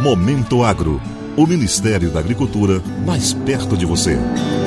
Momento Agro, o Ministério da Agricultura mais perto de você.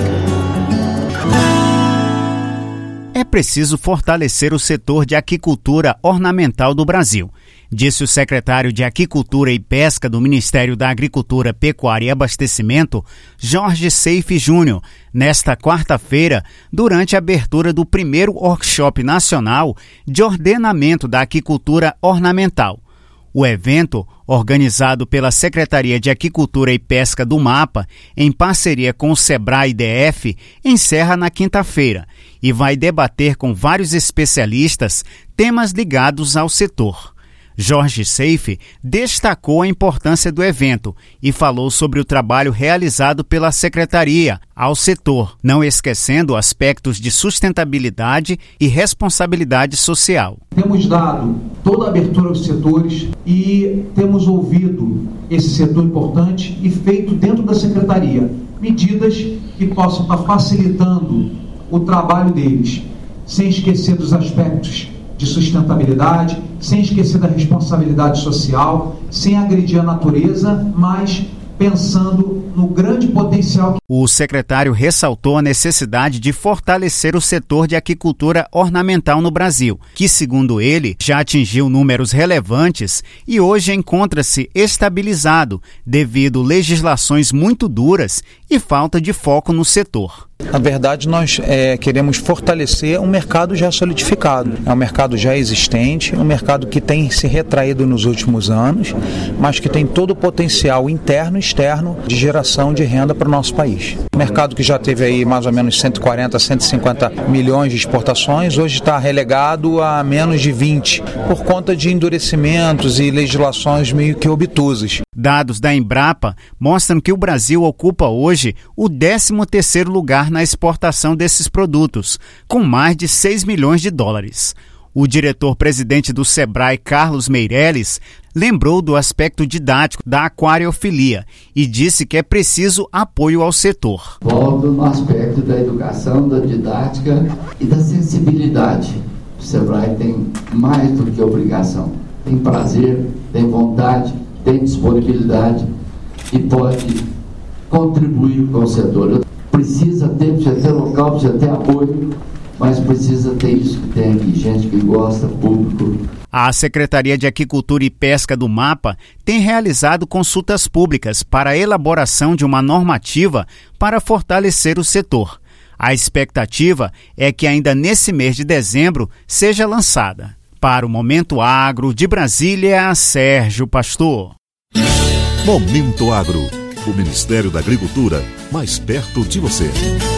É preciso fortalecer o setor de aquicultura ornamental do Brasil, disse o secretário de Aquicultura e Pesca do Ministério da Agricultura, Pecuária e Abastecimento, Jorge Seife Júnior, nesta quarta-feira, durante a abertura do primeiro workshop nacional de ordenamento da aquicultura ornamental. O evento, organizado pela Secretaria de Aquicultura e Pesca do MAPA, em parceria com o SEBRAE-DF, encerra na quinta-feira e vai debater com vários especialistas temas ligados ao setor. Jorge Seife destacou a importância do evento e falou sobre o trabalho realizado pela Secretaria ao setor, não esquecendo aspectos de sustentabilidade e responsabilidade social. Temos dado toda a abertura aos setores e temos ouvido esse setor importante e feito dentro da Secretaria medidas que possam estar facilitando o trabalho deles, sem esquecer dos aspectos de sustentabilidade, sem esquecer da responsabilidade social, sem agredir a natureza, mas pensando no grande potencial. O secretário ressaltou a necessidade de fortalecer o setor de aquicultura ornamental no Brasil, que, segundo ele, já atingiu números relevantes e hoje encontra-se estabilizado devido a legislações muito duras e falta de foco no setor. Na verdade, nós queremos fortalecer um mercado já solidificado. É um mercado já existente, um mercado que tem se retraído nos últimos anos, mas que tem todo o potencial interno e externo de geração de renda para o nosso país. Um mercado que já teve aí mais ou menos 140, 150 milhões de exportações, hoje está relegado a menos de 20, por conta de endurecimentos e legislações meio que obtusas. Dados da Embrapa mostram que o Brasil ocupa hoje o 13º lugar na exportação desses produtos, com mais de 6 milhões de dólares. O diretor-presidente do SEBRAE, Carlos Meirelles, lembrou do aspecto didático da aquariofilia e disse que é preciso apoio ao setor. Volto no aspecto da educação, da didática e da sensibilidade. O SEBRAE tem mais do que obrigação. Tem prazer, tem vontade, tem disponibilidade e pode contribuir com o setor. Precisa ter local, precisa ter apoio, mas precisa ter isso que tem aqui, gente que gosta, público. A Secretaria de Aquicultura e Pesca do MAPA tem realizado consultas públicas para a elaboração de uma normativa para fortalecer o setor. A expectativa é que ainda nesse mês de dezembro seja lançada. Para o Momento Agro, de Brasília, Sérgio Pastor. Momento Agro, o Ministério da Agricultura mais perto de você.